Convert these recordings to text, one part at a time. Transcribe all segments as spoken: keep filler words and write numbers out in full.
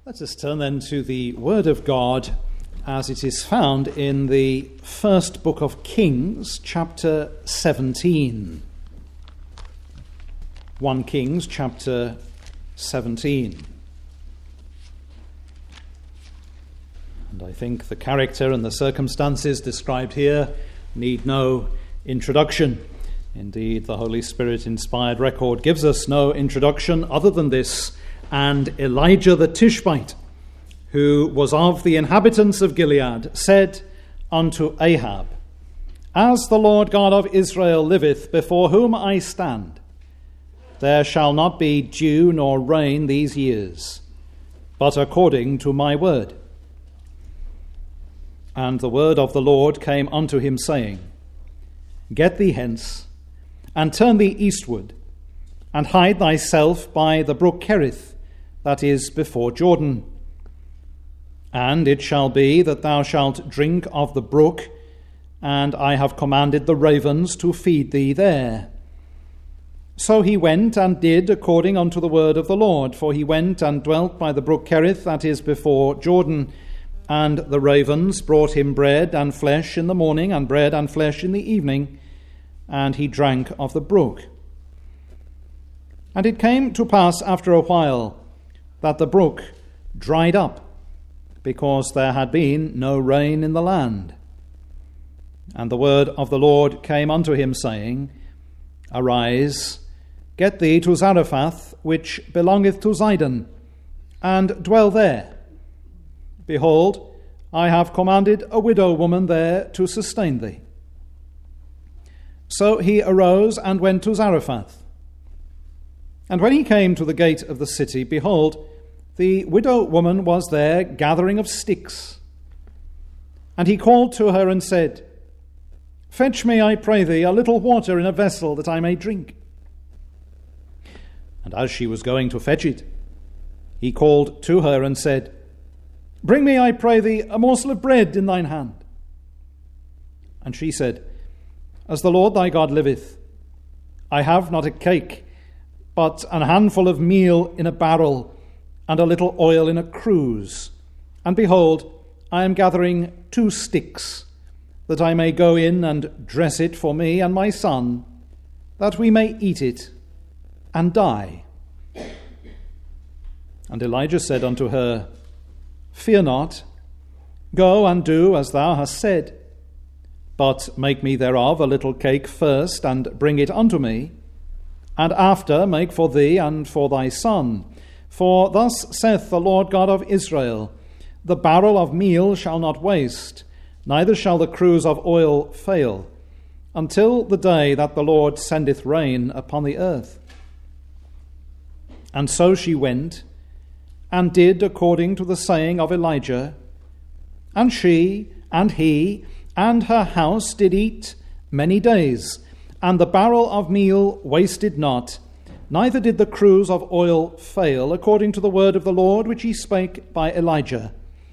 Let us turn then to the Word of God as it is found in the first book of Kings, chapter seventeen. First Kings, chapter seventeen. And I think the character and the circumstances described here need no introduction. Indeed, the Holy Spirit-inspired record gives us no introduction other than this: and Elijah the Tishbite, who was of the inhabitants of Gilead, said unto Ahab, As the Lord God of Israel liveth, before whom I stand, there shall not be dew nor rain these years, but according to my word. And the word of the Lord came unto him, saying, Get thee hence, and turn thee eastward, and hide thyself by the brook Cherith, that is before Jordan. And it shall be that thou shalt drink of the brook, and I have commanded the ravens to feed thee there. So he went and did according unto the word of the Lord, for he went and dwelt by the brook Cherith, that is before Jordan. And the ravens brought him bread and flesh in the morning, and bread and flesh in the evening, and he drank of the brook. And it came to pass after a while that the brook dried up, because there had been no rain in the land. And the word of the Lord came unto him, saying, Arise, get thee to Zarephath, which belongeth to Zidon, and dwell there. Behold, I have commanded a widow woman there to sustain thee. So he arose and went to Zarephath. And when he came to the gate of the city, behold, the widow woman was there gathering of sticks. And he called to her and said, Fetch me, I pray thee, a little water in a vessel, that I may drink. And as she was going to fetch it, he called to her and said, Bring me, I pray thee, a morsel of bread in thine hand. And she said, As the Lord thy God liveth, I have not a cake, but an handful of meal in a barrel, and a little oil in a cruse. And behold, I am gathering two sticks, that I may go in and dress it for me and my son, that we may eat it and die. And Elijah said unto her, Fear not, go and do as thou hast said, but make me thereof a little cake first, and bring it unto me, and after make for thee and for thy son. For thus saith the Lord God of Israel, The barrel of meal shall not waste, neither shall the cruse of oil fail, until the day that the Lord sendeth rain upon the earth. And so she went, and did according to the saying of Elijah. And she, and he, and her house did eat many days, and the barrel of meal wasted not, neither did the cruse of oil fail, according to the word of the Lord which he spake by Elijah.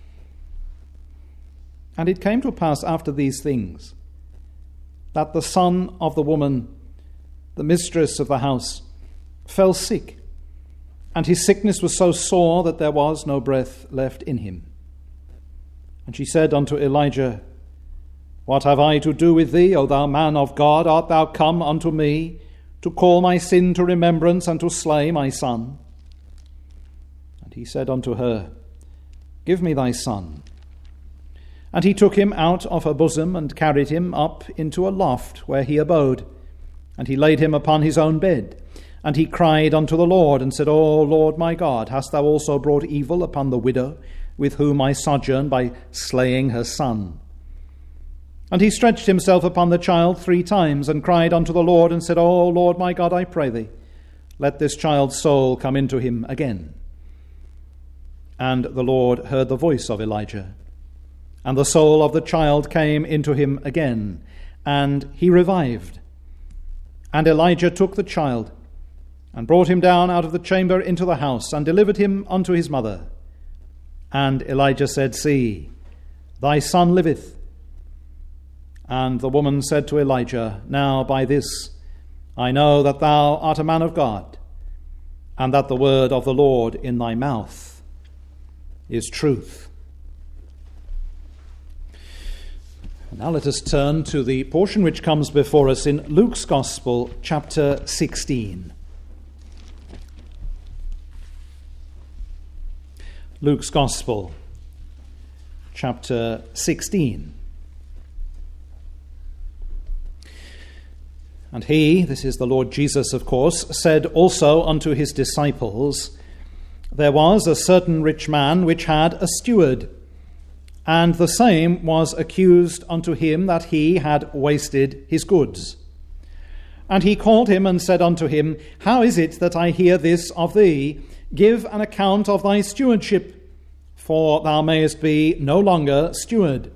And it came to pass after these things, that the son of the woman, the mistress of the house, fell sick, and his sickness was so sore that there was no breath left in him. And she said unto Elijah, What have I to do with thee, O thou man of God? Art thou come unto me to call my sin to remembrance, and to slay my son? And he said unto her, Give me thy son. And he took him out of her bosom, and carried him up into a loft where he abode. And he laid him upon his own bed. And he cried unto the Lord, and said, O Lord my God, hast thou also brought evil upon the widow, with whom I sojourn, by slaying her son? And he stretched himself upon the child three times, and cried unto the Lord, and said, O Lord my God, I pray thee, let this child's soul come into him again. And the Lord heard the voice of Elijah, and the soul of the child came into him again, and he revived. And Elijah took the child, and brought him down out of the chamber into the house, and delivered him unto his mother. And Elijah said, See, thy son liveth. And the woman said to Elijah, Now by this I know that thou art a man of God, and that the word of the Lord in thy mouth is truth. Now let us turn to the portion which comes before us in Luke's Gospel, chapter sixteen. Luke's Gospel, chapter sixteen. And he, this is the Lord Jesus, of course, said also unto his disciples, There was a certain rich man which had a steward, and the same was accused unto him that he had wasted his goods. And he called him and said unto him, How is it that I hear this of thee? Give an account of thy stewardship, for thou mayest be no longer steward.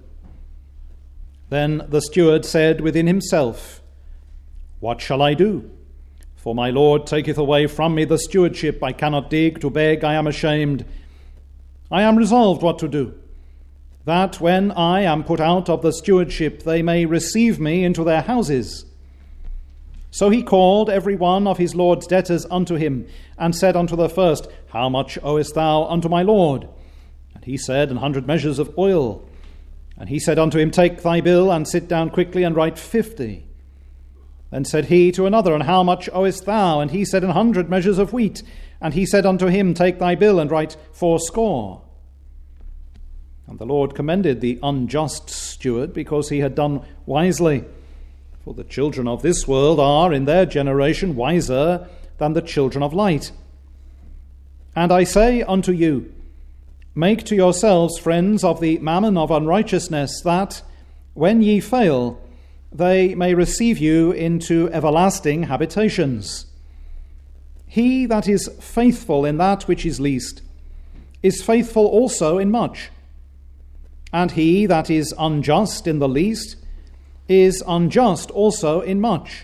Then the steward said within himself, What shall I do? For my Lord taketh away from me the stewardship. I cannot dig, to beg I am ashamed. I am resolved what to do, that when I am put out of the stewardship, they may receive me into their houses. So he called every one of his Lord's debtors unto him, and said unto the first, How much owest thou unto my Lord? And he said, An hundred measures of oil. And he said unto him, Take thy bill, and sit down quickly, and write fifty. Then said he to another, And how much owest thou? And he said, An hundred measures of wheat. And he said unto him, Take thy bill, and write fourscore. And the Lord commended the unjust steward, because he had done wisely. For the children of this world are in their generation wiser than the children of light. And I say unto you, Make to yourselves friends of the mammon of unrighteousness, that, when ye fail, they may receive you into everlasting habitations. He that is faithful in that which is least is faithful also in much. And he that is unjust in the least is unjust also in much.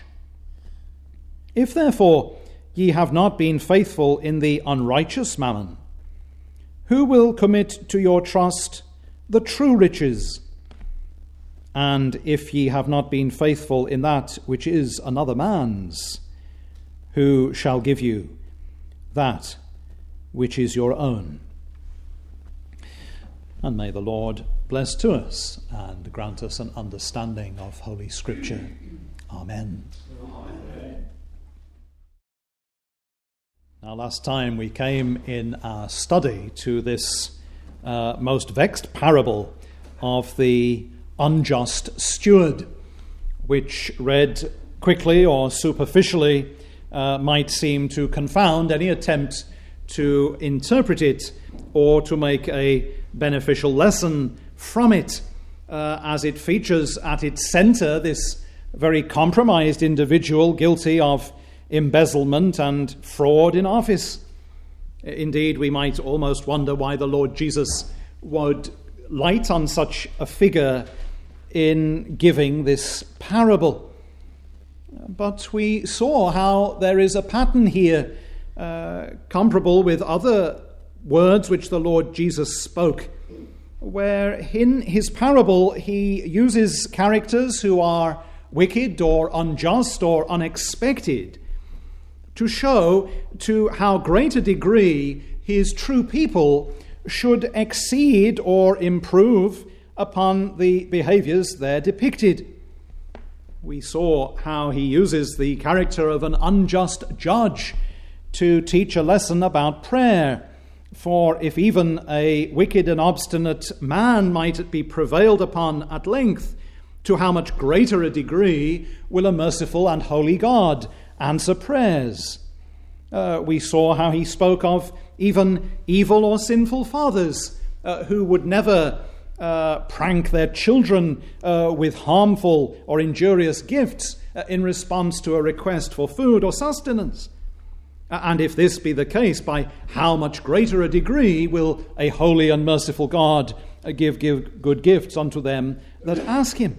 If therefore ye have not been faithful in the unrighteous mammon, who will commit to your trust the true riches? And if ye have not been faithful in that which is another man's, who shall give you that which is your own? And may the Lord bless to us and grant us an understanding of Holy Scripture. Amen. Amen. Now, last time we came in our study to this uh, most vexed parable of the unjust steward, which read quickly or superficially uh, might seem to confound any attempt to interpret it or to make a beneficial lesson from it, uh, as it features at its center this very compromised individual guilty of embezzlement and fraud in office. Indeed, we might almost wonder why the Lord Jesus would light on such a figure in giving this parable. But we saw how there is a pattern here uh, comparable with other words which the Lord Jesus spoke, where in his parable he uses characters who are wicked or unjust or unexpected to show to how great a degree his true people should exceed or improve upon the behaviors there depicted. We saw how he uses the character of an unjust judge to teach a lesson about prayer. For if even a wicked and obstinate man might be prevailed upon at length, to how much greater a degree will a merciful and holy God answer prayers? Uh, we saw how he spoke of even evil or sinful fathers uh, who would never uh, prank their children uh, with harmful or injurious gifts uh, in response to a request for food or sustenance. And if this be the case, by how much greater a degree will a holy and merciful God give, give good gifts unto them that ask him?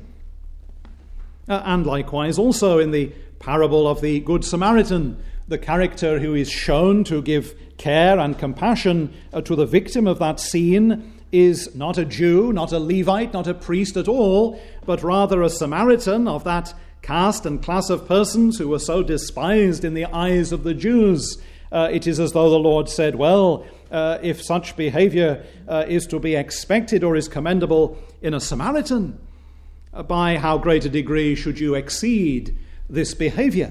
Uh, and likewise also in the parable of the Good Samaritan, the character who is shown to give care and compassion uh, to the victim of that scene is not a Jew, not a Levite, not a priest at all, but rather a Samaritan of that caste and class of persons who were so despised in the eyes of the Jews. Uh, it is as though the Lord said, well, uh, if such behavior uh, is to be expected or is commendable in a Samaritan, uh, by how great a degree should you exceed this behavior?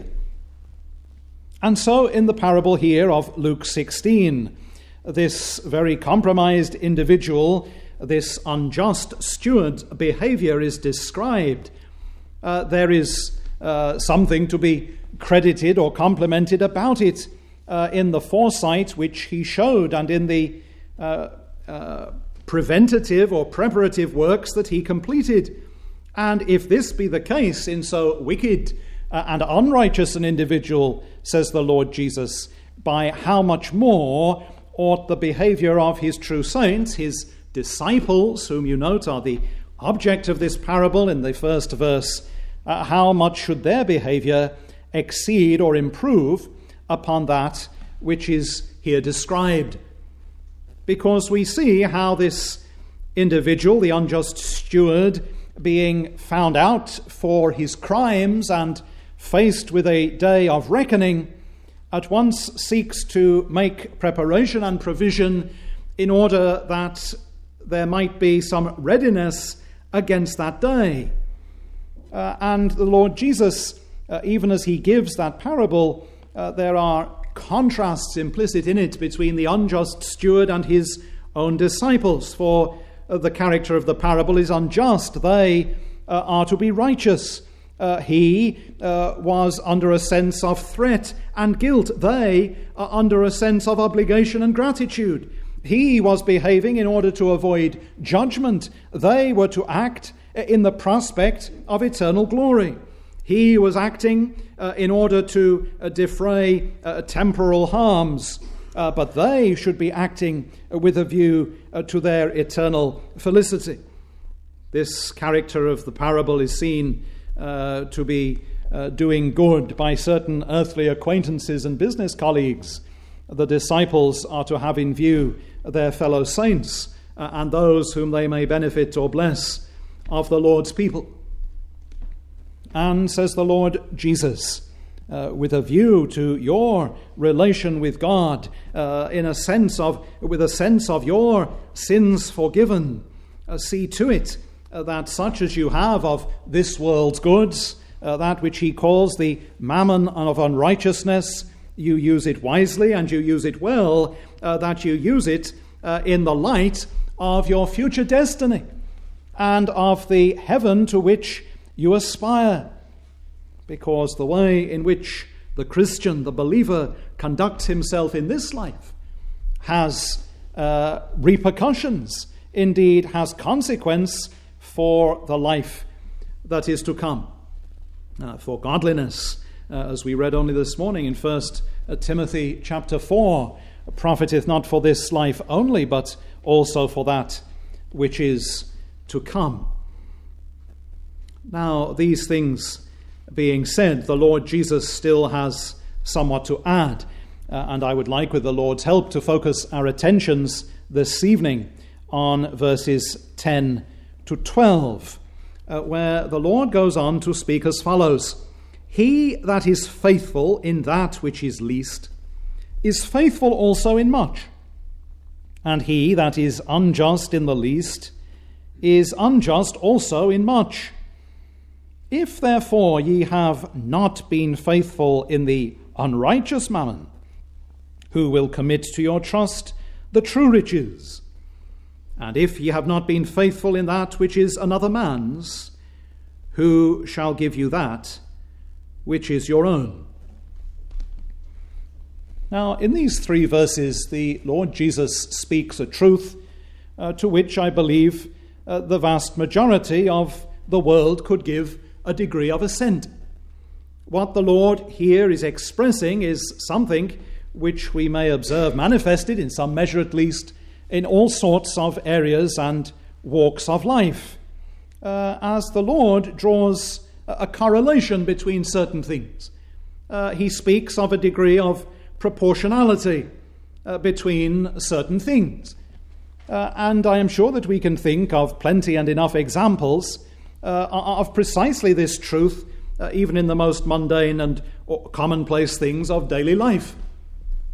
And so in the parable here of Luke sixteen, this very compromised individual, this unjust steward's behavior is described. Uh, there is uh, something to be credited or complimented about it uh, in the foresight which he showed and in the uh, uh, preventative or preparative works that he completed. And if this be the case in so wicked uh, and unrighteous an individual, says the Lord Jesus, by how much more ought the behavior of his true saints, his disciples, whom you note are the object of this parable in the first verse, uh, how much should their behavior exceed or improve upon that which is here described? Because we see how this individual, the unjust steward, being found out for his crimes and faced with a day of reckoning, at once seeks to make preparation and provision in order that there might be some readiness against that day. Uh, and the Lord Jesus, uh, even as he gives that parable, uh, there are contrasts implicit in it between the unjust steward and his own disciples. For uh, the character of the parable is unjust. They uh, are to be righteous. Uh, he uh, was under a sense of threat and guilt. They are under a sense of obligation and gratitude. He was behaving in order to avoid judgment. They were to act in the prospect of eternal glory. He was acting uh, in order to uh, defray uh, temporal harms, uh, but they should be acting with a view uh, to their eternal felicity. This character of the parable is seen uh, to be uh, doing good by certain earthly acquaintances and business colleagues. The disciples are to have in view their fellow saints uh, and those whom they may benefit or bless of the Lord's people. And, says the Lord Jesus, uh, with a view to your relation with God, uh, in a sense of, with a sense of your sins forgiven, uh, see to it uh, that such as you have of this world's goods, uh, that which he calls the mammon of unrighteousness, you use it wisely and you use it well, uh, that you use it uh, in the light of your future destiny and of the heaven to which you aspire. Because the way in which the Christian, the believer, conducts himself in this life has uh, repercussions, indeed has consequence for the life that is to come. Uh, for godliness, uh, as we read only this morning in First Timothy chapter four, profiteth not for this life only, but also for that which is to come. Now, these things being said, the Lord Jesus still has somewhat to add, uh, and I would like, with the Lord's help, to focus our attentions this evening on verses ten to twelve, uh, where the Lord goes on to speak as follows: He that is faithful in that which is least is faithful also in much, and he that is unjust in the least is unjust also in much. If therefore ye have not been faithful in the unrighteous mammon, who will commit to your trust the true riches? And if ye have not been faithful in that which is another man's, who shall give you that which is your own? Now, in these three verses, the Lord Jesus speaks a truth uh, to which I believe uh, the vast majority of the world could give a degree of assent. What the Lord here is expressing is something which we may observe manifested, in some measure at least, in all sorts of areas and walks of life, uh, as the Lord draws a correlation between certain things. Uh, he speaks of a degree of proportionality uh, between certain things. Uh, and I am sure that we can think of plenty and enough examples uh, of precisely this truth, uh, even in the most mundane and commonplace things of daily life.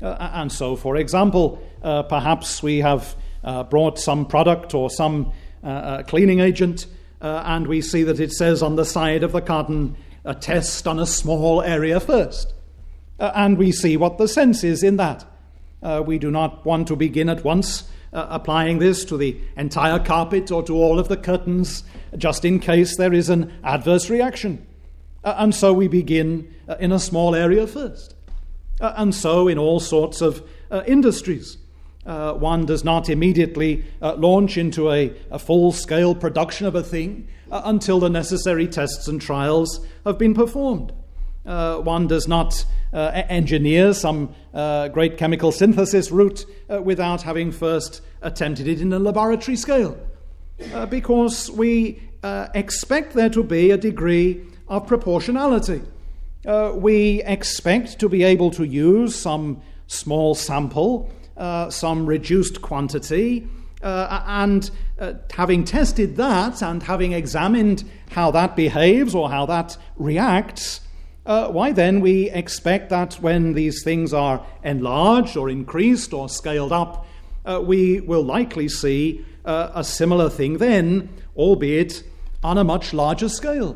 Uh, and so, for example, uh, perhaps we have uh, brought some product or some uh, uh, cleaning agent, uh, and we see that it says on the side of the carton, a test on a small area first. Uh, and we see what the sense is in that. Uh, we do not want to begin at once uh, applying this to the entire carpet or to all of the curtains, just in case there is an adverse reaction. Uh, and so we begin uh, in a small area first. Uh, and so in all sorts of uh, industries, uh, one does not immediately uh, launch into a, a full-scale production of a thing uh, until the necessary tests and trials have been performed. Uh, one does not uh, engineer some uh, great chemical synthesis route uh, without having first attempted it in a laboratory scale, uh, because we uh, expect there to be a degree of proportionality. Uh, we expect to be able to use some small sample, uh, some reduced quantity, uh, and uh, having tested that and having examined how that behaves or how that reacts, uh, why then we expect that when these things are enlarged or increased or scaled up, uh, we will likely see uh, a similar thing then, albeit on a much larger scale.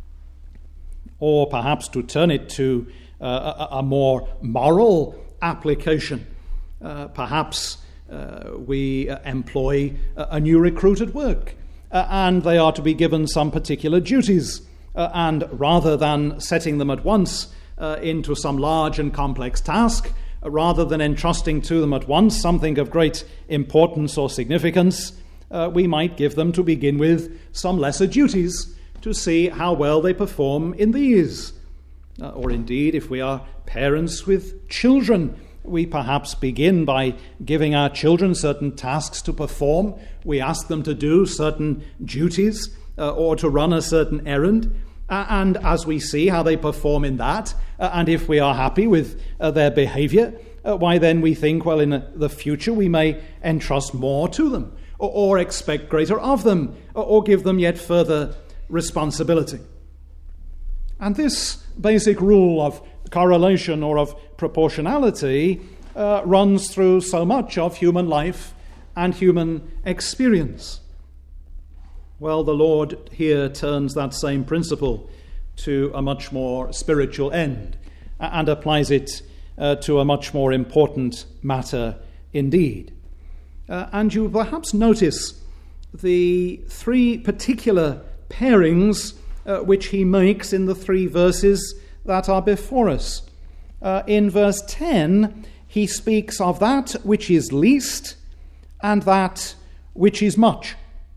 Or perhaps to turn it to uh, a, a more moral application. Uh, perhaps uh, we uh, employ a, a new recruit at work, uh, and they are to be given some particular duties. Uh, and rather than setting them at once uh, into some large and complex task, uh, rather than entrusting to them at once something of great importance or significance, uh, we might give them to begin with some lesser duties, to see how well they perform in these. Uh, or indeed, if we are parents with children, we perhaps begin by giving our children certain tasks to perform. We ask them to do certain duties uh, or to run a certain errand. Uh, and as we see how they perform in that, uh, and if we are happy with uh, their behavior, uh, why then we think, well, in the future we may entrust more to them, or, or expect greater of them, or, or give them yet further responsibility. And this basic rule of correlation or of proportionality uh, runs through so much of human life and human experience. Well, the Lord here turns that same principle to a much more spiritual end and applies it uh, to a much more important matter indeed. Uh, and you perhaps notice the three particular pairings uh, which he makes in the three verses that are before us. Uh, in verse ten, he speaks of that which is least and that which is much.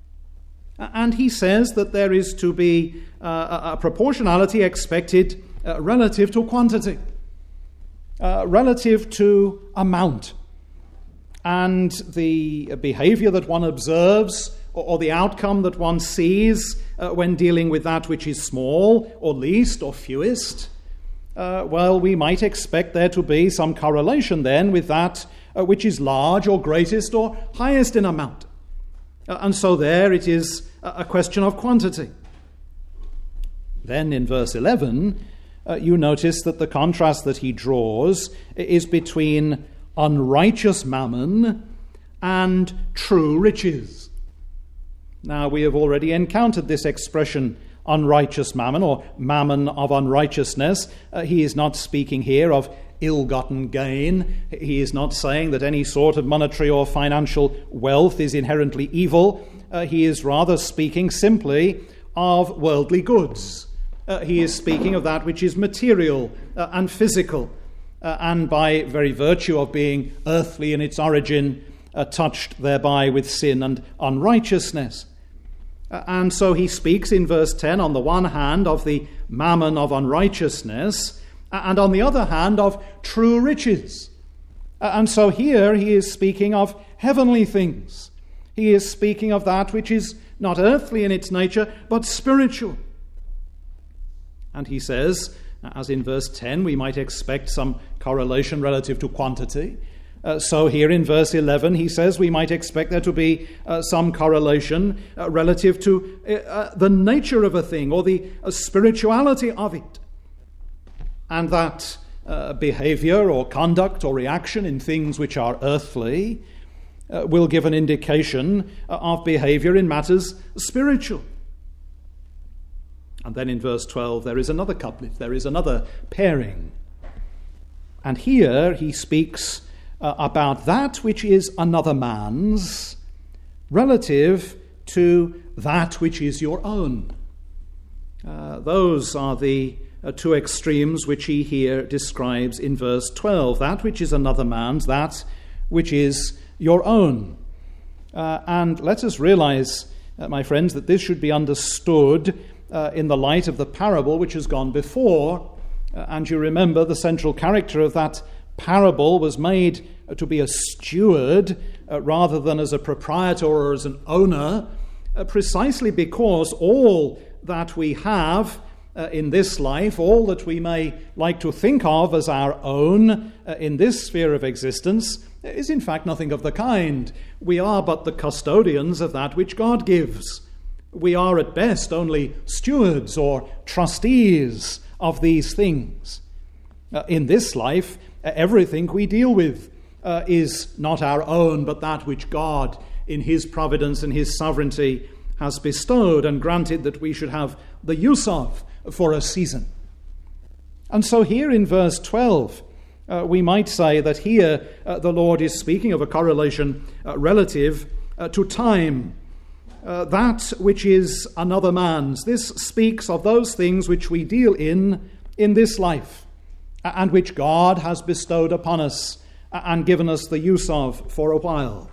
And he says that there is to be uh, a proportionality expected uh, relative to quantity, uh, relative to amount. And the behavior that one observes or the outcome that one sees uh, when dealing with that which is small or least or fewest, uh, well, we might expect there to be some correlation then with that uh, which is large or greatest or highest in amount. Uh, and so there it is a question of quantity. Then in verse eleven, uh, you notice that the contrast that he draws is between unrighteous mammon and true riches. Now, we have already encountered this expression, unrighteous mammon, or mammon of unrighteousness. Uh, he is not speaking here of ill-gotten gain. He is not saying that any sort of monetary or financial wealth is inherently evil. Uh, he is rather speaking simply of worldly goods. Uh, he is speaking of that which is material uh, and physical, uh, and by very virtue of being earthly in its origin, uh, touched thereby with sin and unrighteousness. Uh, and so he speaks in verse ten, on the one hand, of the mammon of unrighteousness, and on the other hand, of true riches. Uh, and so here he is speaking of heavenly things. He is speaking of that which is not earthly in its nature, but spiritual. And he says, as in verse ten, we might expect some correlation relative to quantity. Uh, so here in verse eleven, he says we might expect there to be uh, some correlation uh, relative to uh, uh, the nature of a thing or the uh, spirituality of it. And that uh, behavior or conduct or reaction in things which are earthly uh, will give an indication uh, of behavior in matters spiritual. And then in verse twelve there is another couplet, there is another pairing. And here he speaks uh, about that which is another man's relative to that which is your own. Uh, those are the uh, two extremes which he here describes in verse twelve. That which is another man's, that which is your own. Uh, and let us realize, uh, my friends, that this should be understood uh, in the light of the parable which has gone before. Uh, and you remember the central character of that parable was made uh, to be a steward uh, rather than as a proprietor or as an owner, uh, precisely because all that we have uh, in this life, all that we may like to think of as our own uh, in this sphere of existence, is in fact nothing of the kind. We are but the custodians of that which God gives. We are at best only stewards or trustees of these things. Uh, in this life, uh, everything we deal with uh, is not our own, but that which God, in his providence and his sovereignty, has bestowed and granted that we should have the use of for a season. And so here in verse twelve, uh, we might say that here uh, the Lord is speaking of a correlation uh, relative uh, to time. Uh, that which is another man's. This speaks of those things which we deal in in this life and which God has bestowed upon us and given us the use of for a while.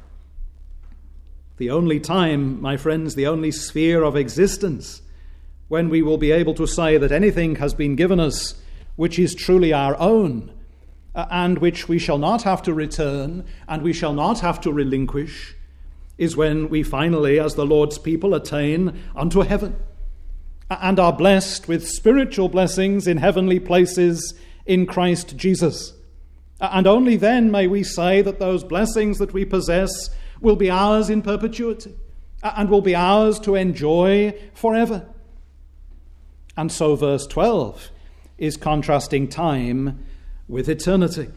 The only time, my friends, the only sphere of existence when we will be able to say that anything has been given us which is truly our own uh, and which we shall not have to return and we shall not have to relinquish is when we finally, as the Lord's people, attain unto heaven and are blessed with spiritual blessings in heavenly places in Christ Jesus. And only then may we say that those blessings that we possess will be ours in perpetuity and will be ours to enjoy forever. And so verse twelve is contrasting time with eternity.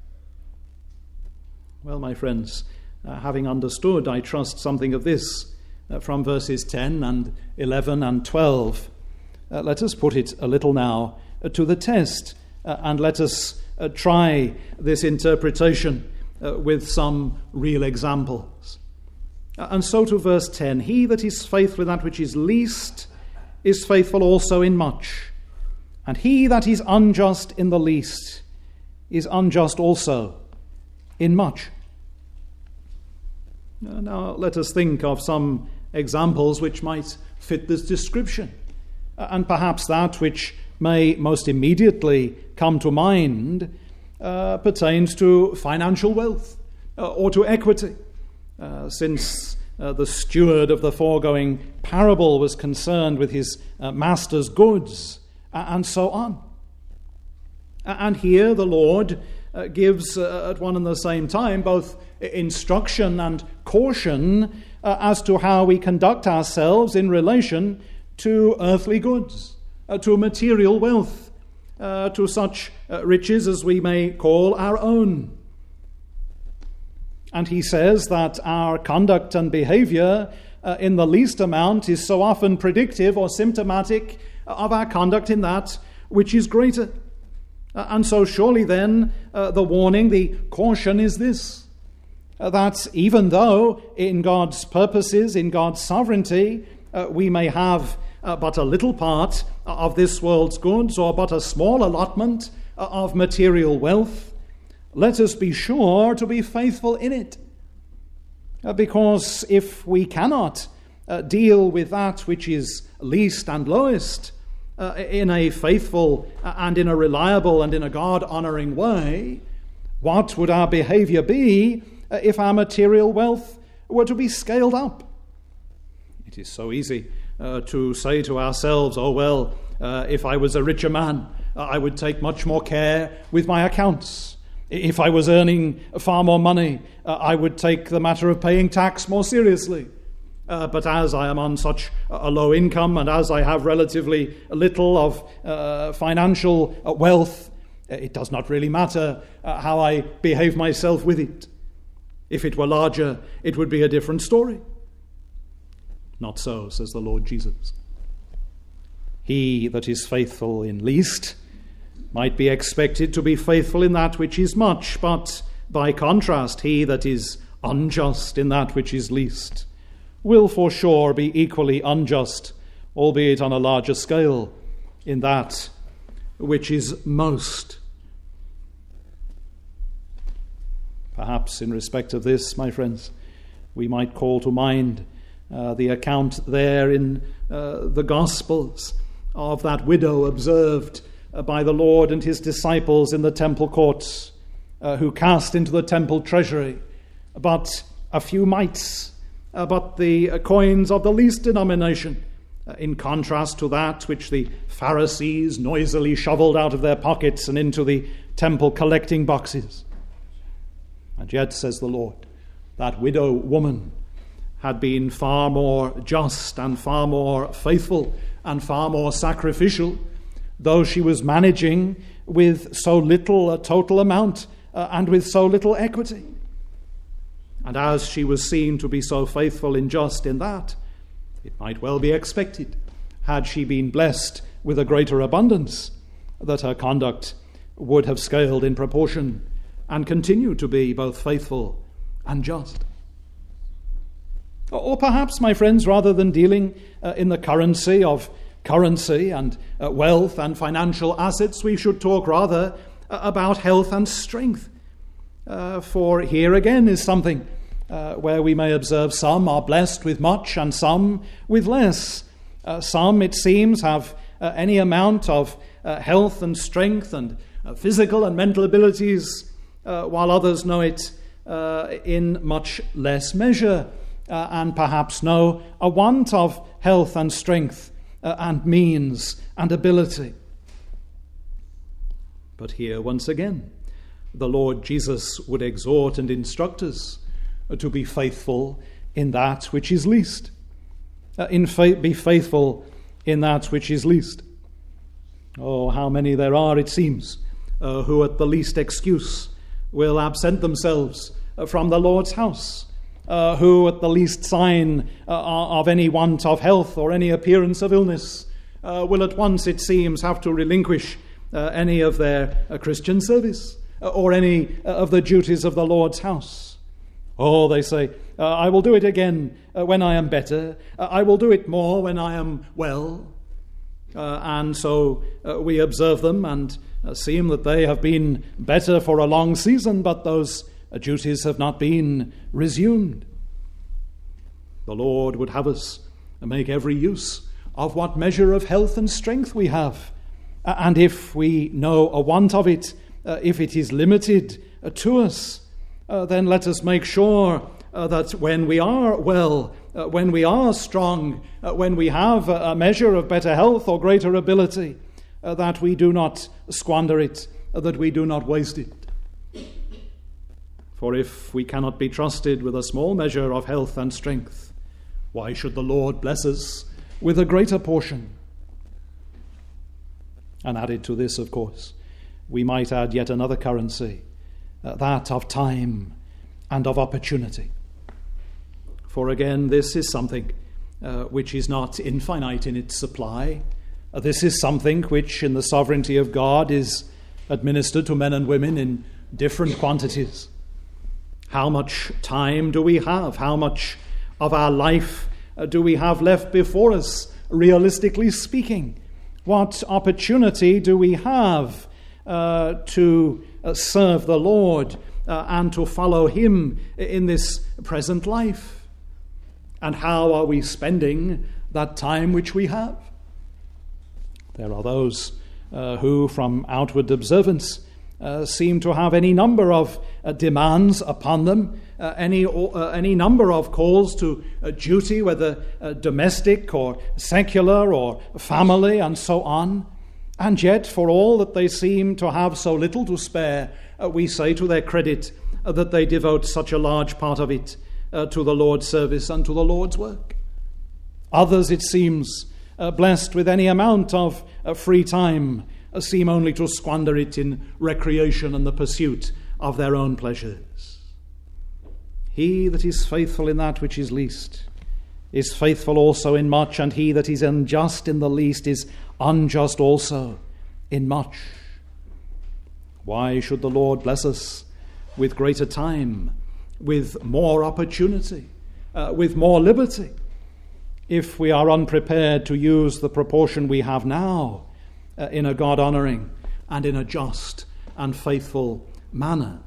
Well, my friends, uh, having understood, I trust, something of this uh, from verses ten and eleven and twelve, uh, let us put it a little now uh, to the test uh, and let us uh, try this interpretation Uh, with some real examples. Uh, and so to verse ten, he that is faithful in that which is least is faithful also in much, and he that is unjust in the least is unjust also in much. Uh, now let us think of some examples which might fit this description, uh, and perhaps that which may most immediately come to mind Uh, pertains to financial wealth uh, or to equity, uh, since uh, the steward of the foregoing parable was concerned with his uh, master's goods, uh, and so on. And here the Lord uh, gives uh, at one and the same time both instruction and caution uh, as to how we conduct ourselves in relation to earthly goods, uh, to material wealth, Uh, to such uh, riches as we may call our own. And he says that our conduct and behavior uh, in the least amount is so often predictive or symptomatic of our conduct in that which is greater. Uh, and so surely then uh, the warning, the caution is this, uh, that even though in God's purposes, in God's sovereignty, uh, we may have Uh, but a little part of this world's goods, or but a small allotment uh, of material wealth, let us be sure to be faithful in it. Uh, because if we cannot uh, deal with that which is least and lowest uh, in a faithful and in a reliable and in a God-honoring way, what would our behavior be uh, if our material wealth were to be scaled up? It is so easy Uh, to say to ourselves, oh well, uh, if I was a richer man, uh, I would take much more care with my accounts. If I was earning far more money, uh, I would take the matter of paying tax more seriously. Uh, but as I am on such a low income and as I have relatively little of uh, financial wealth, It does not really matter uh, how I behave myself with it. If it were larger, it would be a different story. Not so, says the Lord Jesus. He that is faithful in least might be expected to be faithful in that which is much, but by contrast, he that is unjust in that which is least will for sure be equally unjust, albeit on a larger scale, in that which is most. Perhaps in respect of this, my friends, we might call to mind uh, the account there in uh, the Gospels of that widow observed uh, by the Lord and his disciples in the temple courts, uh, who cast into the temple treasury but a few mites, uh, but the uh, coins of the least denomination, uh, in contrast to that which the Pharisees noisily shoveled out of their pockets and into the temple collecting boxes. And yet, says the Lord, that widow woman had been far more just and far more faithful and far more sacrificial, though she was managing with so little a total amount uh, and with so little equity. And as she was seen to be so faithful and just in that, it might well be expected, had she been blessed with a greater abundance, that her conduct would have scaled in proportion and continue to be both faithful and just. Or perhaps, my friends, rather than dealing uh, in the currency of currency and uh, wealth and financial assets, we should talk rather uh, about health and strength. Uh, for here again is something uh, where we may observe some are blessed with much and some with less. Uh, some, it seems, have uh, any amount of uh, health and strength and uh, physical and mental abilities, uh, while others know it uh, in much less measure. Uh, and perhaps know a want of health and strength uh, and means and ability. But here, once again, the Lord Jesus would exhort and instruct us to be faithful in that which is least. Uh, in fa- be faithful in that which is least. Oh, how many there are, it seems, uh, who at the least excuse will absent themselves uh, from the Lord's house. Uh, who at the least sign uh, of any want of health or any appearance of illness uh, will at once, it seems, have to relinquish uh, any of their uh, Christian service uh, or any uh, of the duties of the Lord's house. Oh, they say, uh, I will do it again uh, when I am better. Uh, I will do it more when I am well. Uh, and so uh, we observe them and uh, seem that they have been better for a long season, but those Uh, duties have not been resumed. The Lord would have us make every use of what measure of health and strength we have. Uh, and if we know a want of it, uh, if it is limited uh, to us, uh, then let us make sure uh, that when we are well, uh, when we are strong, uh, when we have a, a measure of better health or greater ability, uh, that we do not squander it, uh, that we do not waste it. For if we cannot be trusted with a small measure of health and strength, why should the Lord bless us with a greater portion? And added to this, of course, we might add yet another currency, uh, that of time and of opportunity. For again, this is something uh, which is not infinite in its supply. Uh, this is something which, in the sovereignty of God, is administered to men and women in different quantities. How much time do we have? How much of our life uh, do we have left before us, realistically speaking? What opportunity do we have uh, to uh, serve the Lord uh, and to follow Him in this present life? And how are we spending that time which we have? There are those uh, who, from outward observance, Uh, seem to have any number of uh, demands upon them, uh, any uh, any number of calls to uh, duty, whether uh, domestic or secular or family and so on. And yet, for all that they seem to have so little to spare, uh, we say to their credit uh, that they devote such a large part of it uh, to the Lord's service and to the Lord's work. Others, it seems, uh, blessed with any amount of uh, free time, seem only to squander it in recreation and the pursuit of their own pleasures. He that is faithful in that which is least is faithful also in much, and he that is unjust in the least is unjust also in much. Why should the Lord bless us with greater time, with more opportunity, uh, with more liberty, if we are unprepared to use the proportion we have now uh, in a God-honouring and in a just and faithful manner?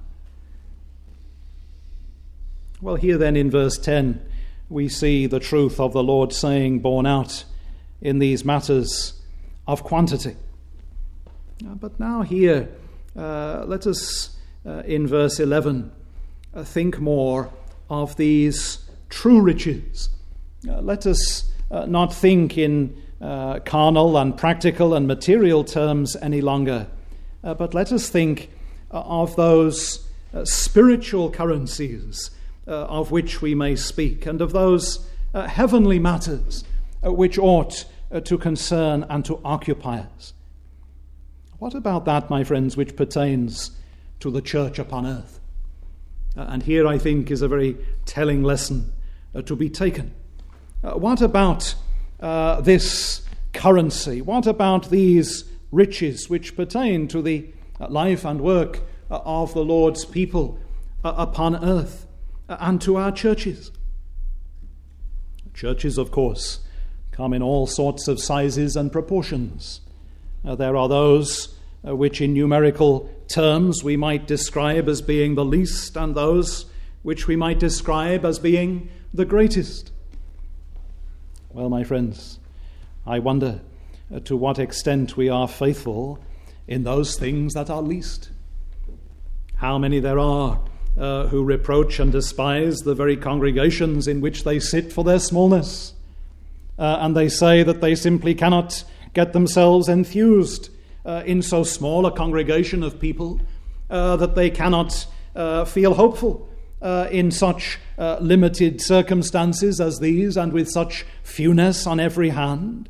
Well, here then in verse ten, we see the truth of the Lord's saying borne out in these matters of quantity. Uh, but now here, uh, let us, uh, in verse eleven, uh, think more of these true riches. Uh, let us uh, not think in uh, carnal and practical and material terms any longer, uh, but let us think uh, of those uh, spiritual currencies Uh, of which we may speak, and of those uh, heavenly matters uh, which ought uh, to concern and to occupy us. What about that, my friends, which pertains to the church upon earth? Uh, and here, I think, is a very telling lesson uh, to be taken. Uh, what about uh, this currency? What about these riches which pertain to the uh, life and work uh, of the Lord's people uh, upon earth? And to our churches. Churches, of course, come in all sorts of sizes and proportions. Uh, there are those uh, which in numerical terms we might describe as being the least, and those which we might describe as being the greatest. Well, my friends, I wonder uh, to what extent we are faithful in those things that are least. How many there are Uh, who reproach and despise the very congregations in which they sit for their smallness. Uh, and they say that they simply cannot get themselves enthused uh, in so small a congregation of people, uh, that they cannot uh, feel hopeful uh, in such uh, limited circumstances as these, and with such fewness on every hand.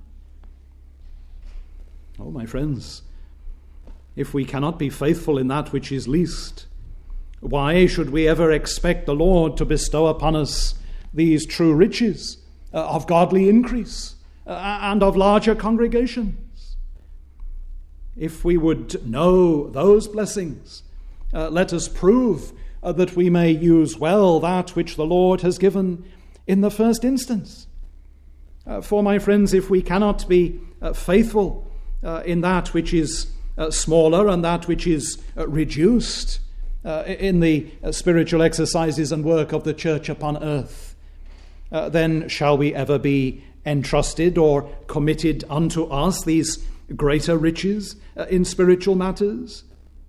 Oh, my friends, if we cannot be faithful in that which is least, why should we ever expect the Lord to bestow upon us these true riches uh, of godly increase uh, and of larger congregations? If we would know those blessings, uh, let us prove uh, that we may use well that which the Lord has given in the first instance. Uh, for, my friends, if we cannot be uh, faithful uh, in that which is uh, smaller and that which is uh, reduced, Uh, in the uh, spiritual exercises and work of the church upon earth, uh, then shall we ever be entrusted or committed unto us these greater riches uh, in spiritual matters?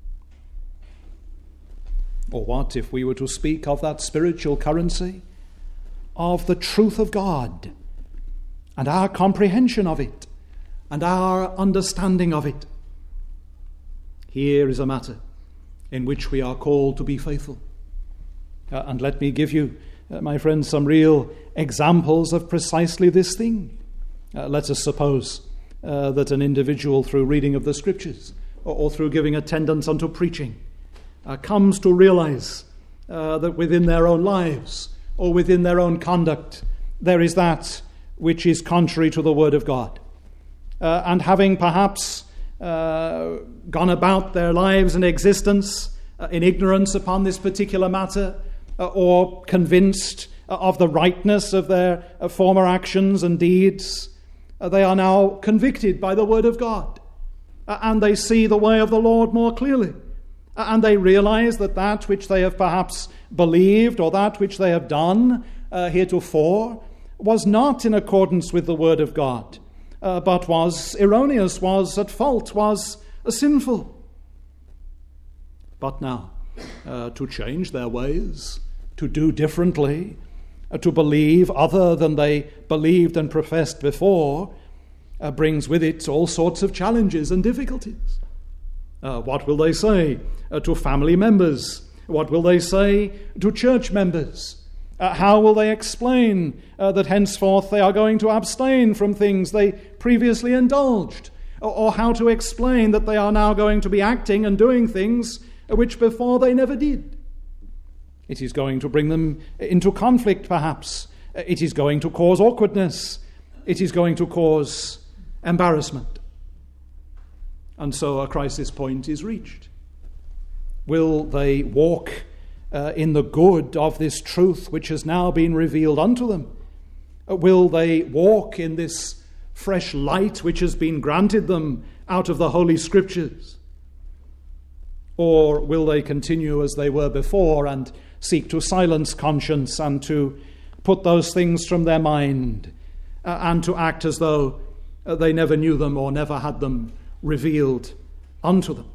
Or what if we were to speak of that spiritual currency, of the truth of God, and our comprehension of it, and our understanding of it? Here is a matter in which we are called to be faithful. Uh, and let me give you, uh, my friends, some real examples of precisely this thing. Uh, let us suppose uh, that an individual, through reading of the Scriptures, or, or through giving attendance unto preaching, uh, comes to realize uh, that within their own lives, or within their own conduct, there is that which is contrary to the Word of God. Uh, and having perhaps Uh, gone about their lives and existence uh, in ignorance upon this particular matter, uh, or convinced uh, of the rightness of their uh, former actions and deeds, uh, they are now convicted by the Word of God, uh, and they see the way of the Lord more clearly, uh, and they realize that that which they have perhaps believed, or that which they have done uh, heretofore, was not in accordance with the Word of God, Uh, but was erroneous, was at fault, was uh, sinful. But now, uh, to change their ways, to do differently, uh, to believe other than they believed and professed before, uh, brings with it all sorts of challenges and difficulties. Uh, what will they say uh, to family members? What will they say to church members? Uh, how will they explain uh, that henceforth they are going to abstain from things they previously indulged? or how to explain that they are now going to be acting and doing things which before they never did. It is going to bring them into conflict, perhaps. It is going to cause awkwardness. It is going to cause embarrassment. And so a crisis point is reached. Will they walk uh, in the good of this truth which has now been revealed unto them? Uh, will they walk in this fresh light which has been granted them out of the Holy Scriptures? Or will they continue as they were before and seek to silence conscience and to put those things from their mind uh, and to act as though uh, they never knew them or never had them revealed unto them?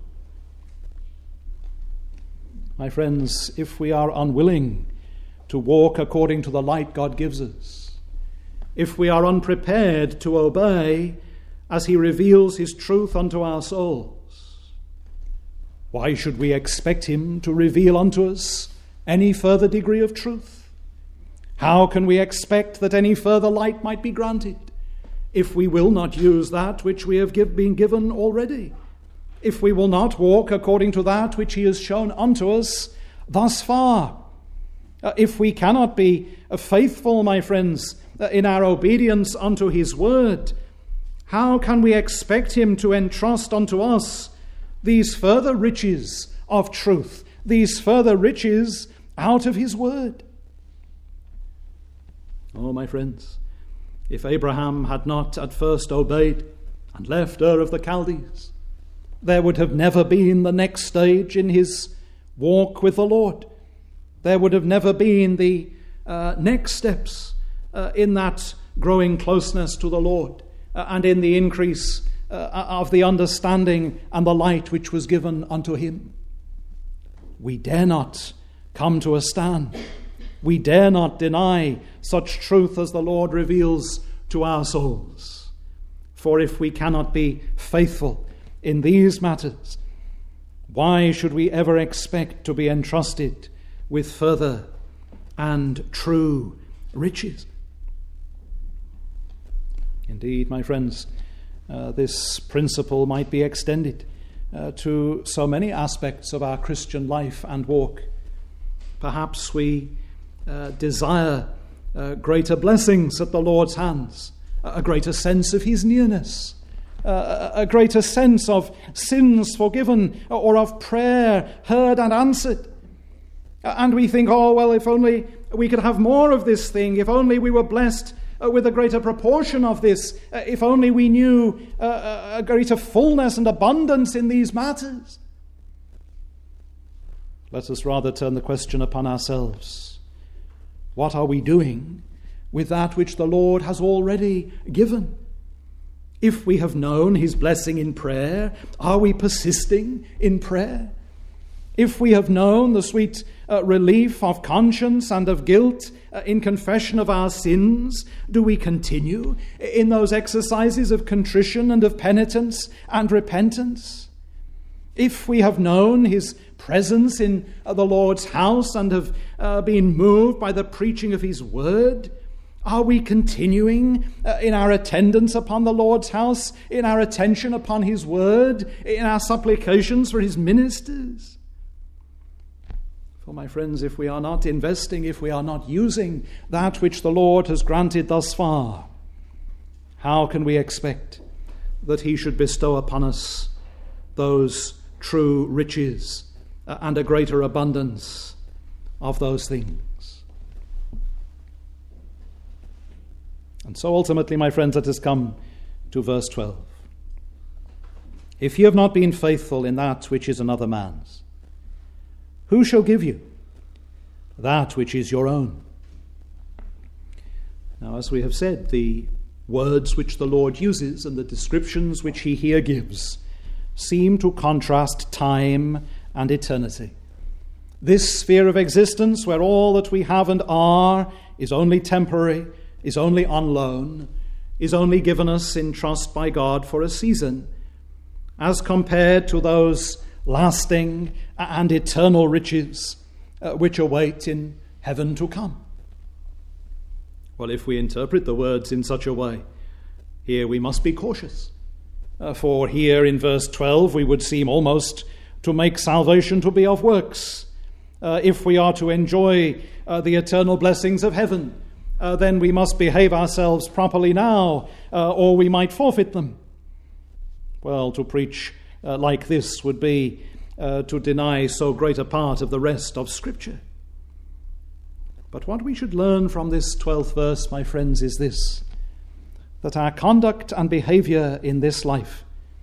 My friends, if we are unwilling to walk according to the light God gives us, if we are unprepared to obey as he reveals his truth unto our souls, why should we expect him to reveal unto us any further degree of truth? How can we expect that any further light might be granted if we will not use that which we have give, been given already? If we will not walk according to that which he has shown unto us thus far? Uh, if we cannot be uh, faithful, my friends, uh, in our obedience unto his word, how can we expect him to entrust unto us these further riches of truth, these further riches out of his word? Oh, my friends, if Abraham had not at first obeyed and left Ur of the Chaldees, there would have never been the next stage in his walk with the Lord. There would have never been the uh, next steps uh, in that growing closeness to the Lord uh, and in the increase uh, of the understanding and the light which was given unto him. We dare not come to a stand. We dare not deny such truth as the Lord reveals to our souls. For if we cannot be faithful in these matters, why should we ever expect to be entrusted with further and true riches? Indeed, my friends, uh, this principle might be extended uh, to so many aspects of our Christian life and walk. Perhaps we uh, desire uh, greater blessings at the Lord's hands, a greater sense of his nearness, Uh, a greater sense of sins forgiven or of prayer heard and answered. And we think, oh, well, if only we could have more of this thing, if only we were blessed uh, with a greater proportion of this, uh, if only we knew uh, a greater fullness and abundance in these matters. Let us rather turn the question upon ourselves. What are we doing with that which the Lord has already given? If we have known his blessing in prayer, are we persisting in prayer? If we have known the sweet uh, relief of conscience and of guilt uh, in confession of our sins, do we continue in those exercises of contrition and of penitence and repentance? If we have known his presence in uh, the Lord's house and have uh, been moved by the preaching of his word, are we continuing uh, in our attendance upon the Lord's house, in our attention upon his word, in our supplications for his ministers? For my friends, if we are not investing, if we are not using that which the Lord has granted thus far, how can we expect that he should bestow upon us those true riches uh, and a greater abundance of those things? And so ultimately, my friends, let us come to verse twelve. If you have not been faithful in that which is another man's, who shall give you that which is your own? Now, as we have said, the words which the Lord uses and the descriptions which he here gives seem to contrast time and eternity. This sphere of existence where all that we have and are is only temporary, is only on loan, is only given us in trust by God for a season, as compared to those lasting and eternal riches uh, which await in heaven to come. Well, if we interpret the words in such a way, here we must be cautious. Uh, for here in verse twelve we would seem almost to make salvation to be of works. Uh, if we are to enjoy uh, the eternal blessings of heaven, uh, then we must behave ourselves properly now, uh, or we might forfeit them. Well, to preach uh, like this would be uh, to deny so great a part of the rest of Scripture. But what we should learn from this twelfth verse, my friends, is this: that our conduct and behavior in this life,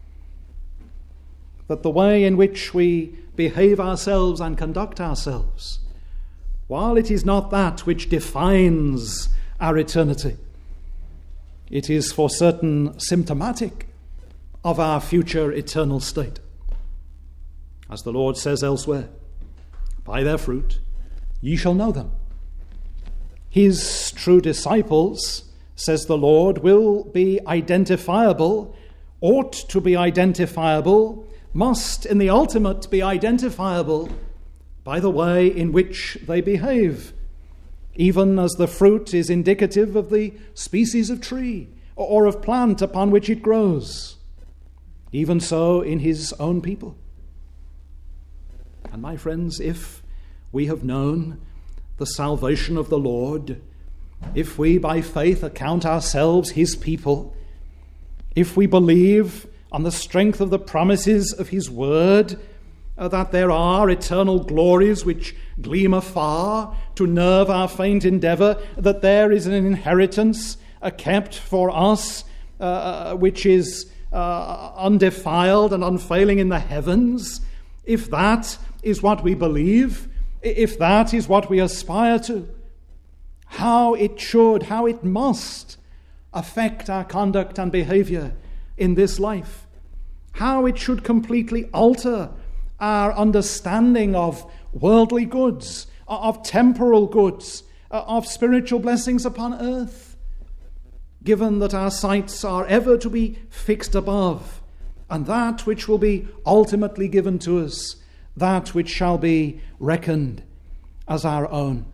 that the way in which we behave ourselves and conduct ourselves, while it is not that which defines our eternity, it is for certain symptomatic of our future eternal state. As the Lord says elsewhere, "By their fruit ye shall know them." His true disciples, says the Lord, will be identifiable, ought to be identifiable, must in the ultimate be identifiable by the way in which they behave, even as the fruit is indicative of the species of tree or of plant upon which it grows. Even so in his own people. And my friends, if we have known the salvation of the Lord, if we by faith account ourselves his people, if we believe on the strength of the promises of his word uh, that there are eternal glories which gleam afar to nerve our faint endeavour, that there is an inheritance uh, kept for us uh, which is uh, undefiled and unfailing in the heavens, if that is what we believe, if that is what we aspire to, how it should, how it must affect our conduct and behavior in this life, how it should completely alter our understanding of worldly goods, of temporal goods, of spiritual blessings upon earth, given that our sights are ever to be fixed above, and that which will be ultimately given to us, that which shall be reckoned as our own.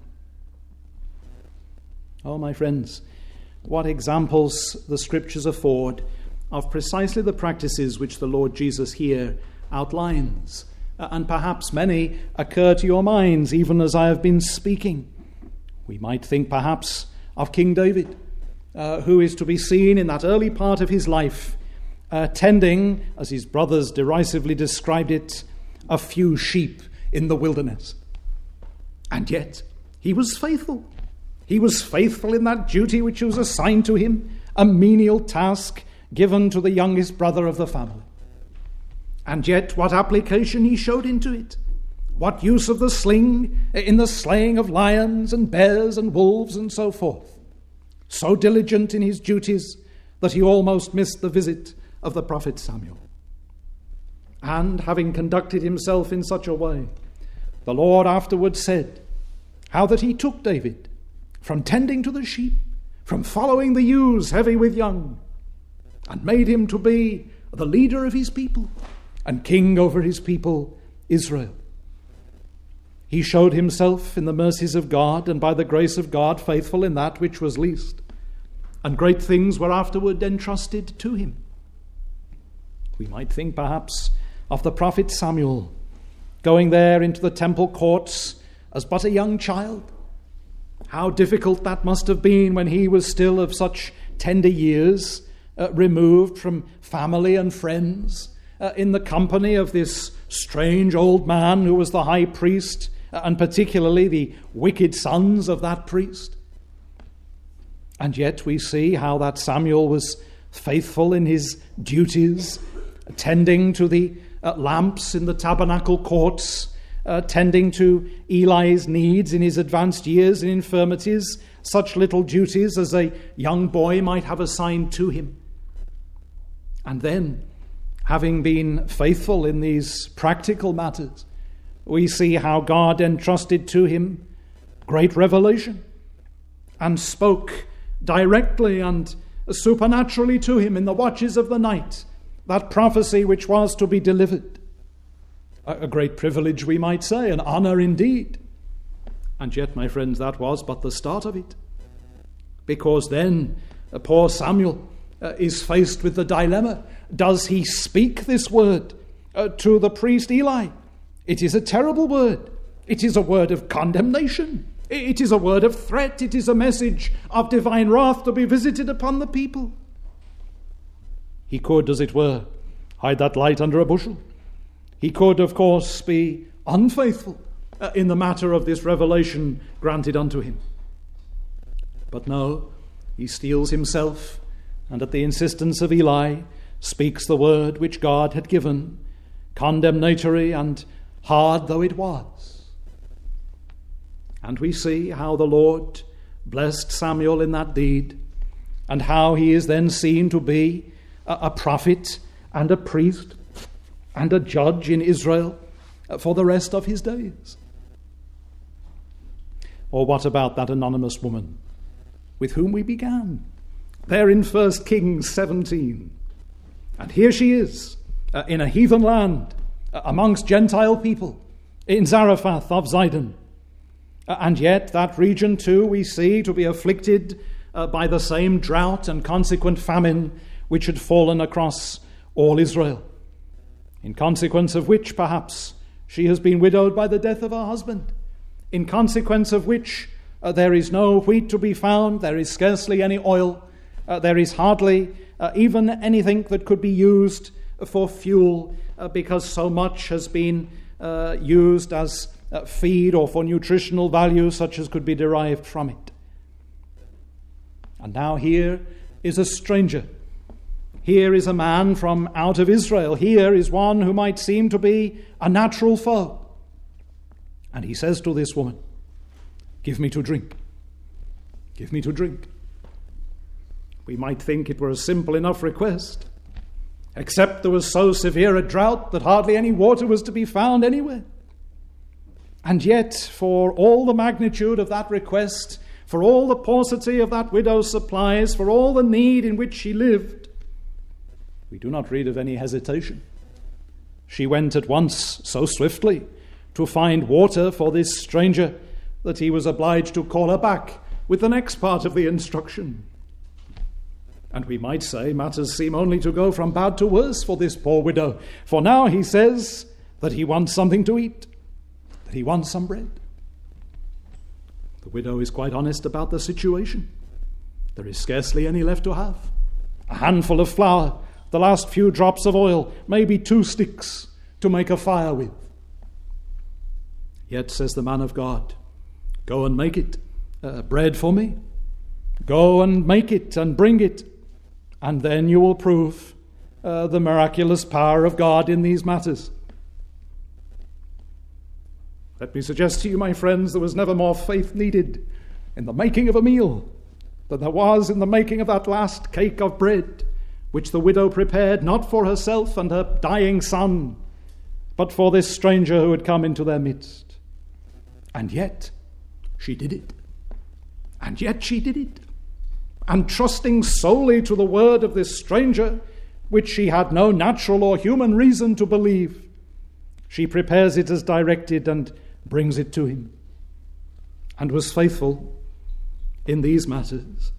Oh, my friends, what examples the Scriptures afford of precisely the practices which the Lord Jesus here outlines. And perhaps many occur to your minds even as I have been speaking. We might think perhaps of King David, uh, who is to be seen in that early part of his life, uh, tending, as his brothers derisively described it, a few sheep in the wilderness. And yet he was faithful. He was faithful in that duty which was assigned to him, a menial task given to the youngest brother of the family. And yet what application he showed into it, what use of the sling in the slaying of lions and bears and wolves and so forth. So diligent in his duties that he almost missed the visit of the prophet Samuel. And having conducted himself in such a way, the Lord afterwards said how that he took David from tending to the sheep, from following the ewes heavy with young, and made him to be the leader of his people and king over his people Israel. He showed himself in the mercies of God and by the grace of God faithful in that which was least, and great things were afterward entrusted to him. We might think perhaps of the prophet Samuel, going there into the temple courts as but a young child. How difficult that must have been when he was still of such tender years, uh, removed from family and friends, uh, in the company of this strange old man who was the high priest, uh, and particularly the wicked sons of that priest. And yet we see how that Samuel was faithful in his duties, attending to the uh, lamps in the tabernacle courts, uh, tending to Eli's needs in his advanced years and infirmities, such little duties as a young boy might have assigned to him. And then, having been faithful in these practical matters, we see how God entrusted to him great revelation and spoke directly and supernaturally to him in the watches of the night that prophecy which was to be delivered. A great privilege, we might say, an honor indeed. And yet, my friends, that was but the start of it. Because then, uh, poor Samuel, uh, is faced with the dilemma. Does he speak this word uh, to the priest Eli? It is a terrible word. It is a word of condemnation. It is a word of threat. It is a message of divine wrath to be visited upon the people. He could, as it were, hide that light under a bushel. He could, of course, be unfaithful uh, in the matter of this revelation granted unto him. But no, he steels himself, and at the insistence of Eli, speaks the word which God had given, condemnatory and hard though it was. And we see how the Lord blessed Samuel in that deed, and how he is then seen to be a, a prophet and a priest and a judge in Israel for the rest of his days. Or what about that anonymous woman with whom we began? There in First Kings seventeen. And here she is, uh, in a heathen land, uh, amongst Gentile people, in Zarephath of Zidon. Uh, and yet that region too we see to be afflicted uh, by the same drought and consequent famine which had fallen across all Israel. In consequence of which, perhaps, she has been widowed by the death of her husband. In consequence of which, uh, there is no wheat to be found, there is scarcely any oil, uh, there is hardly uh, even anything that could be used for fuel, uh, because so much has been uh, used as uh, feed or for nutritional value such as could be derived from it. And now here is a stranger. Here is a man from out of Israel. Here is one who might seem to be a natural foe. And he says to this woman, "Give me to drink. Give me to drink." We might think it were a simple enough request, except there was so severe a drought that hardly any water was to be found anywhere. And yet, for all the magnitude of that request, for all the paucity of that widow's supplies, for all the need in which she lived, we do not read of any hesitation. She went at once so swiftly to find water for this stranger that he was obliged to call her back with the next part of the instruction. And we might say matters seem only to go from bad to worse for this poor widow. For now he says that he wants something to eat, that he wants some bread. The widow is quite honest about the situation. There is scarcely any left to have. A handful of flour, the last few drops of oil, maybe two sticks to make a fire with. Yet, says the man of God, "Go and make it uh, bread for me. Go and make it and bring it, and then you will prove uh, the miraculous power of God in these matters." Let me suggest to you, my friends, there was never more faith needed in the making of a meal than there was in the making of that last cake of bread, which the widow prepared not for herself and her dying son, but for this stranger who had come into their midst. And yet she did it. And yet she did it. And trusting solely to the word of this stranger, which she had no natural or human reason to believe, she prepares it as directed and brings it to him, and was faithful in these matters.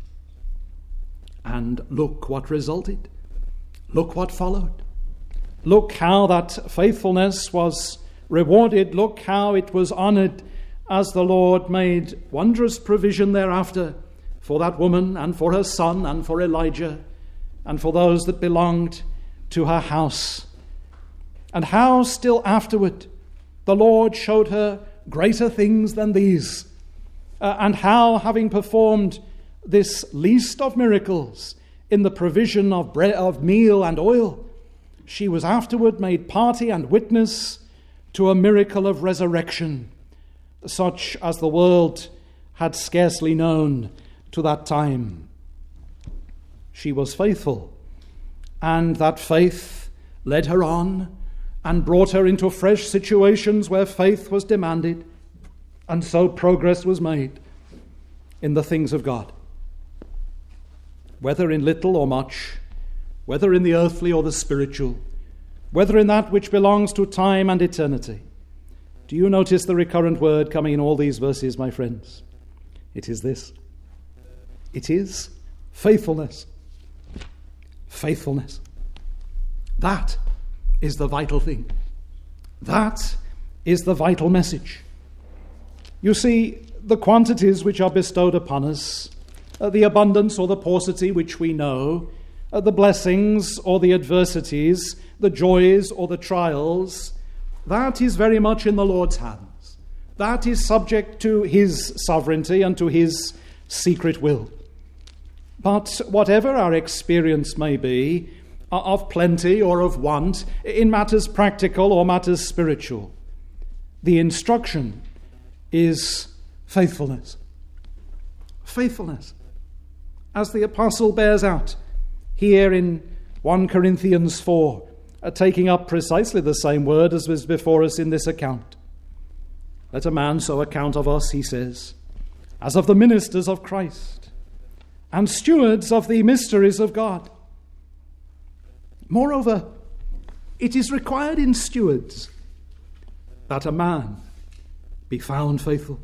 And look what resulted. Look what followed. Look how that faithfulness was rewarded. Look how it was honored as the Lord made wondrous provision thereafter for that woman and for her son and for Elijah and for those that belonged to her house. And how still afterward the Lord showed her greater things than these. Uh, and how, having performed this least of miracles in the provision of bread, of meal and oil, she was afterward made party and witness to a miracle of resurrection, such as the world had scarcely known to that time. She was faithful, and that faith led her on and brought her into fresh situations where faith was demanded, and so progress was made in the things of God. Whether in little or much, whether in the earthly or the spiritual, whether in that which belongs to time and eternity. Do you notice the recurrent word coming in all these verses, my friends? It is this. It is faithfulness. faithfulness. That is the vital thing. That is the vital message. You see, the quantities which are bestowed upon us, uh, the abundance or the paucity which we know, uh, the blessings or the adversities, the joys or the trials, that is very much in the Lord's hands. That is subject to his sovereignty and to his secret will. But whatever our experience may be, of plenty or of want, in matters practical or matters spiritual, the instruction is faithfulness. Faithfulness. As the apostle bears out here in First Corinthians four, uh, taking up precisely the same word as was before us in this account. Let a man so account of us, he says, as of the ministers of Christ and stewards of the mysteries of God. Moreover, it is required in stewards that a man be found faithful.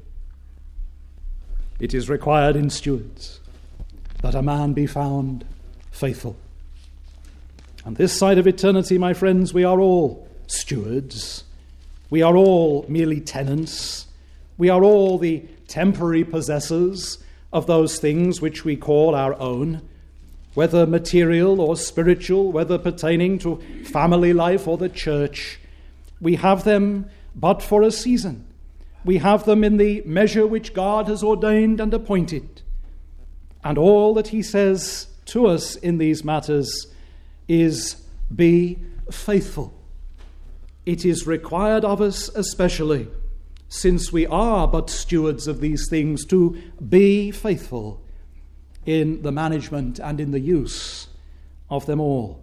It is required in stewards that a man be found faithful. On this side of eternity, my friends, we are all stewards. We are all merely tenants. We are all the temporary possessors of those things which we call our own, whether material or spiritual, whether pertaining to family life or the church. We have them but for a season. We have them in the measure which God has ordained and appointed. And all that he says to us in these matters is, be faithful. It is required of us especially, since we are but stewards of these things, to be faithful in the management and in the use of them all.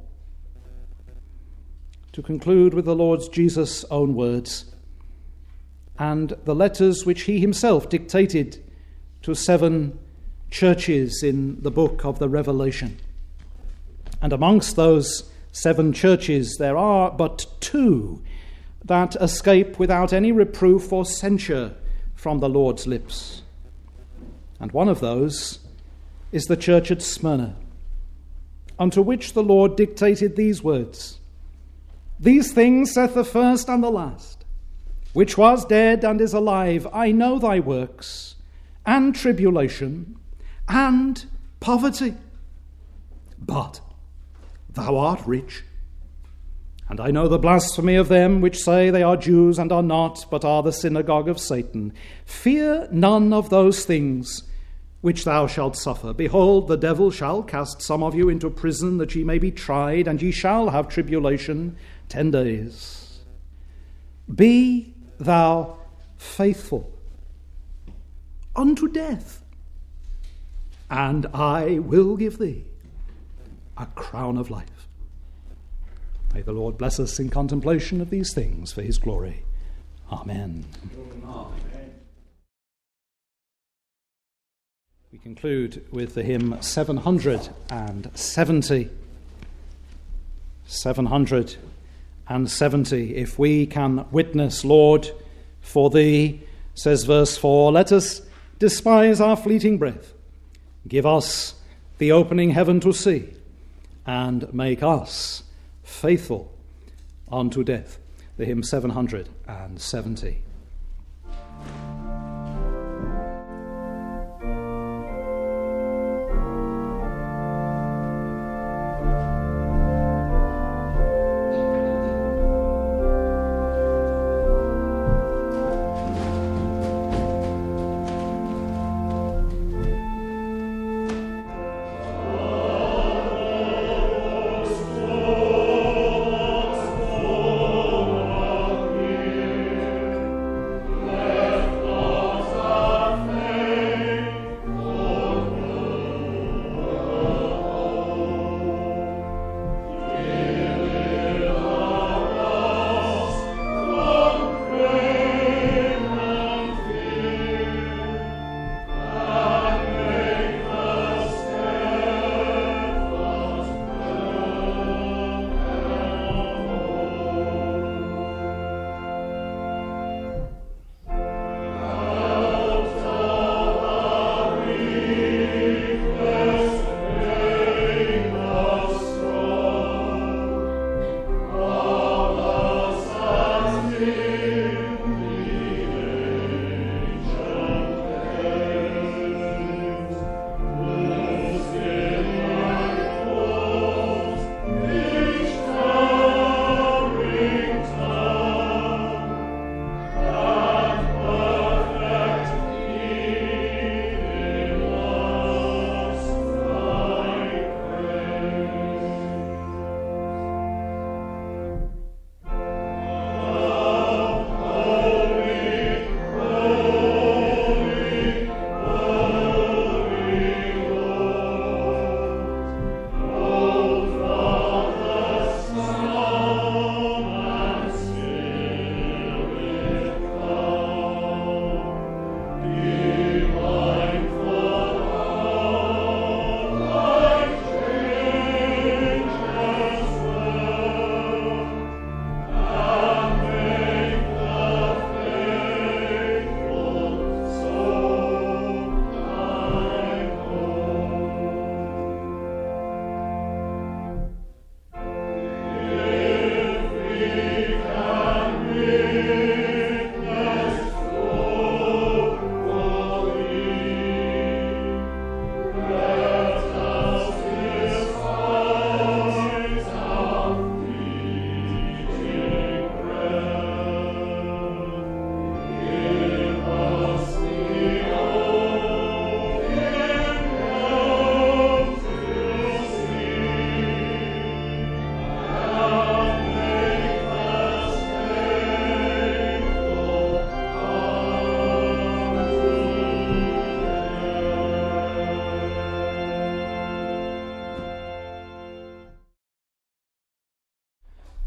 To conclude with the Lord Jesus' own words, and the letters which he himself dictated to seven churches in the book of the Revelation. And amongst those seven churches there are but two that escape without any reproof or censure from the Lord's lips. And one of those is the church at Smyrna, unto which the Lord dictated these words, These things saith the first and the last, which was dead and is alive. I know thy works, and tribulation, and poverty. But thou art rich. And I know the blasphemy of them which say they are Jews and are not, but are the synagogue of Satan. Fear none of those things which thou shalt suffer. Behold, the devil shall cast some of you into prison, that ye may be tried, and ye shall have tribulation ten days. Be thou faithful unto death, and I will give thee a crown of life. May the Lord bless us in contemplation of these things for his glory. Amen. Amen. We conclude with the hymn seven hundred seventy. seven hundred seventy. If we can witness, Lord, for thee, says verse four, let us despise our fleeting breath. Give us the opening heaven to see, and make us faithful unto death. The hymn seven hundred seventy.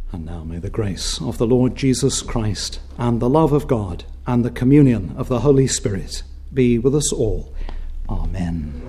And now may the grace of the Lord Jesus Christ and the love of God and the communion of the Holy Spirit be with us all. Amen.